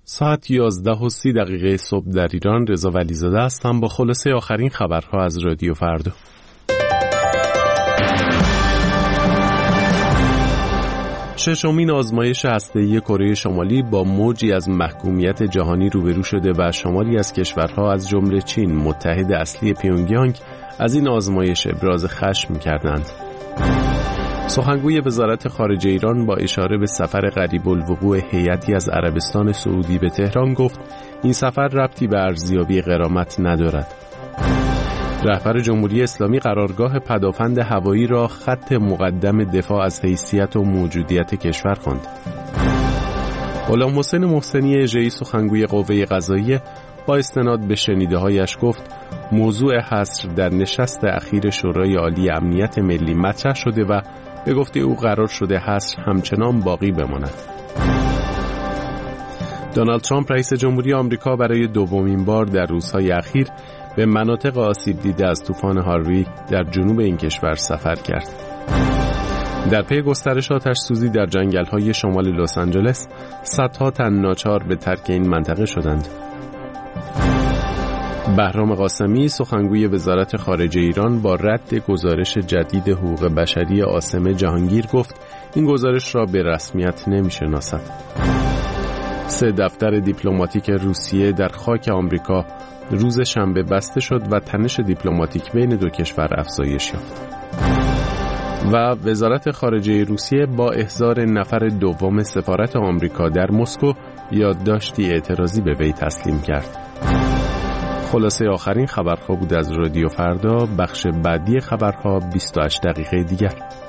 ساعت 11:30 صبح در ایران. رضا ولیزاده هستم با خلاصه آخرین خبرها از رادیو فردا. ششمین آزمایش هسته‌ای کره شمالی با موجی از محکومیت جهانی روبرو شده و شماری از کشورها از جمله چین، متحد اصلی پیونگیانگ، از این آزمایش ابراز خشم کردند. سخنگوی وزارت خارجه ایران با اشاره به سفر قریب الوقوع هیئتی از عربستان سعودی به تهران گفت این سفر ربطی به ارزیابی غرامت ندارد. رهبر جمهوری اسلامی قرارگاه پدافند هوایی را خط مقدم دفاع از حیثیت و موجودیت کشور خواند. غلام حسین محسنی اژه‌ای سخنگوی قوه قضاییه با استناد به شنیده‌هایش گفت موضوع حصر در نشست اخیر شورای عالی امنیت ملی مطرح شده و به گفته او قرار شده حصر همچنان باقی بماند. دونالد ترامپ رئیس جمهوری آمریکا برای دومین بار در روزهای اخیر به مناطق آسیب دیده از طوفان هاروی در جنوب این کشور سفر کرد. در پی گسترش آتش‌سوزی در جنگل‌های شمال لس آنجلس، صدها تن ناچار به ترک این منطقه شدند. بهرام قاسمی سخنگوی وزارت خارجه ایران با رد گزارش جدید حقوق بشری عاصم جهانگیر گفت این گزارش را به رسمیت نمی‌شناسد. 3 دفتر دیپلماتیک روسیه در خاک آمریکا روز شنبه بسته شد و تنش دیپلماتیک بین دو کشور افزایش یافت. و وزارت خارجه روسیه با احضار نفر دوم سفارت آمریکا در مسکو یادداشتی اعتراضی به وی تسلیم کرد. خلاصه آخرین خبرها بود از رادیو فردا. بخش بعدی خبرها 28 دقیقه دیگر.